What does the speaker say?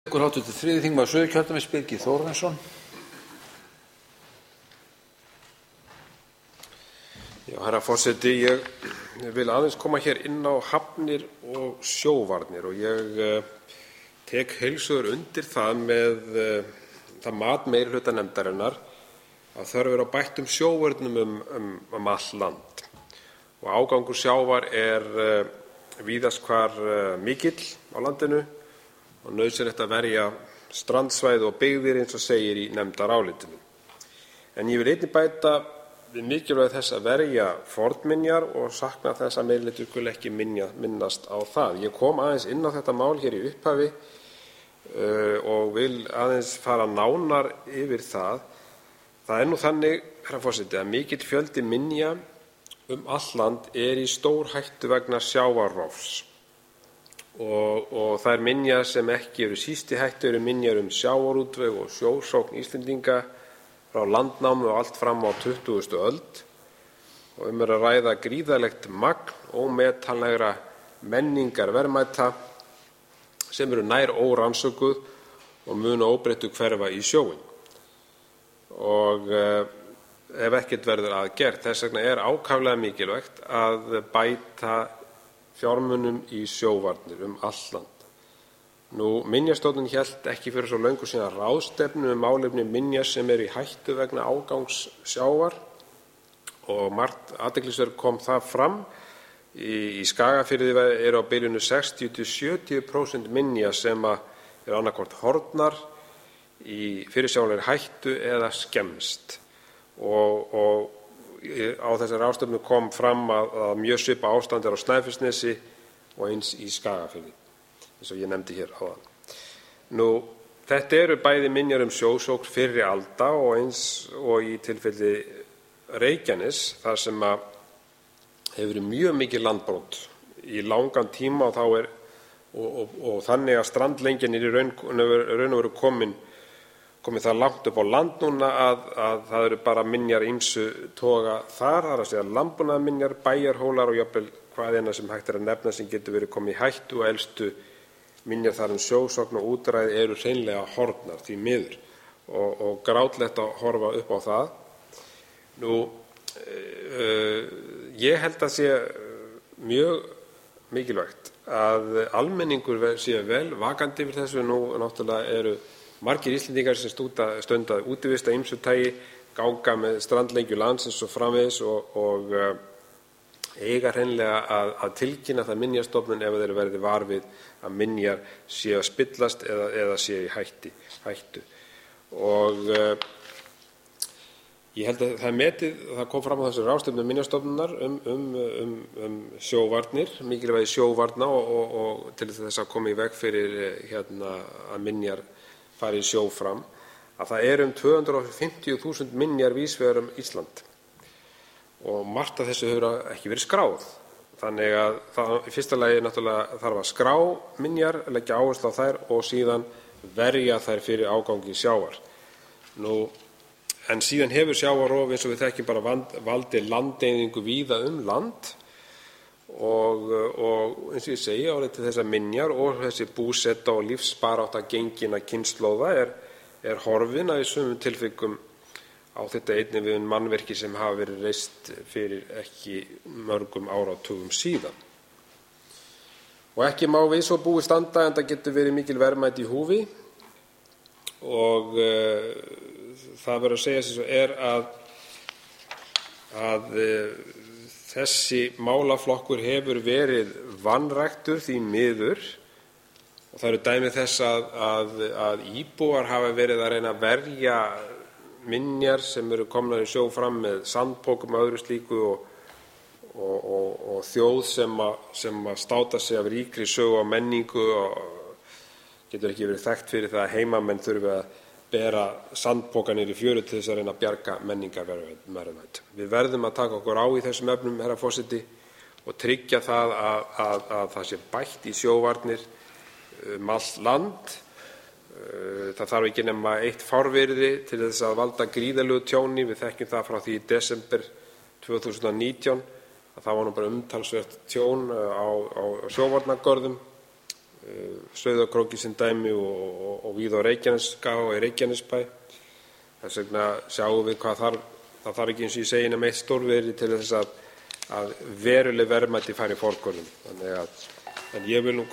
Háttvirtur þriðji þingmaður Suðurkjördæmis, Birgir Þórarinsson. Herra forseti, ég vil aðeins koma hér inn á hafnir og sjóvarnir og ég tek heils hugar undir það með það mat meirihluta nefndarinnar að þörf er á bættum sjóvörnum um allt land. Og ágangur sjávar víðast hvar mikill á landinu og nauðsynlegt að verja strandsvæði og byggðir eins og segir í nefndarálitinu. En ég vil einnig bæta við mikilvægi þess að verja fornminjar og sakna þess að meirihluti skuli ekki minnast á það. Ég kom aðeins inn á þetta mál hér í upphafi og vil aðeins fara nánar yfir það. Það nú þannig, herra forseti, að mikill fjöldi minja allt land í stórhættu vegna sjávarrofs. Og þær minjar sem ekki eru síst í hættu eru minjar sjávarútveg og sjósókn Íslendinga frá landnámi og allt fram á 20. öld. Og að ræða gríðarlegt magn ómetanlegra menningarverðmæta sem eru nær órannsökuð og munu óbreyttu hverfa í sjóinn. Og ef ekkert verður að gert, þess vegna ákaflega mikilvægt að bæta fjármunum í sjóvarnir allt land. Minjastofnun hélt ekki fyrir svo löngu síðan ráðstefnu málefni minja sem eru í hættu vegna ágangs sjávar og margt athyglisvert kom það fram. Í Skagafirði eru á bilinu 60–70% minja sem eru annaðhvort horfnar, í fyrirsjáanlegri hættu eða skemmst. Og á þessari ráðstefnu kom fram að mjög svipað ástand á Snæfellsnesi og eins í Skagafirði, eins og ég nefndi hér áðan. Þetta eru bæði minjar sjósókn fyrri alda og eins og í tilfelli Reykjanes, þar sem hefur verið mjög mikið landbrot í langan tíma og þannig að strandlengjan í raun og veru komin það langt upp á land núna að það eru bara minjar ýmsu toga þar, það að segja landbúnaðarminjar, bæjarhólar og jafnvel hvaðeina sem hægt að nefna sem getur verið komið í hættu og elstu minjar þar sjósókn og útræði eru hreinlega horfnar því miður og grátlegt að horfa upp á það. Ég held að sé mjög mikilvægt að almenningur sé vel vakandi yfir þessu. Náttúrulega eru margir Íslendingar sem stunda útivist af ýmsu tagi, ganga með strandlengju landsins og framvegis og eiga hreinlega að tilkynna það Minjastofnun ef þeir verði var við að minjar séu að spillast eða séu í hættu. Og ég held að það kom fram á þessu ráðstefnu Minjastofnunar sjóvarnir, mikilvægi sjóvarna og til þess að koma í veg fyrir að minjar fari í sjó fram, að það eru 250.000 minjar víðsvegar Ísland og margt af þessu hefur ekki verið skráð. Þannig að í fyrsta lagi náttúrulega þarf að skrá minjar, leggja áherslu á þær og síðan verja þær fyrir ágangi sjávar. En síðan hefur sjávarrof eins og við þekkjum bara valdið landeyðingu víða land og eins og ég segi árið til þessar minjar og þessi búseta og lífsbarátta genginna kynslóða horfin að í sumum tilvikum á þetta einnig við mannverki sem hafa verið reist fyrir ekki mörgum áratugum síðan. Og ekki má við svo búi standa en það getur verið mikil verðmæti í húfi og það verður að segja sem svo að þessi málaflokkur hefur verið vanræktur því miður og það eru dæmi þess að íbúar hafa verið að reyna að verja minjar sem eru komnar í sjó fram með sandpokum og öðru slíku og þjóð sem státa sig af ríkri sögu og menningu og getur ekki verið þekkt fyrir það að heimamenn þurfi að bera sandpoka niður í fjöru til þess að reyna að bjarga menningarverðmætum. Við verðum að taka okkur á í þessum efnum, herra forseti, og tryggja það að það sé bætt í sjóvarnir allt land. Það þarf ekki nema eitt fárviðri til þess að valda gríðarlegu tjóni. Við þekkjum það frá því í desember 2019 að það var bara umtalsvert tjón á sjóvarnargörðum Sauðárkróki sem dæmi og víða á Reykjanesskaga og í Reykjanesbæ. Þess vegna sjáum við hvað það þarf ekki, eins og ég segi, nema eitt stórveri til þess að veruleg verðmæti fari forgörðum. En ég vil nú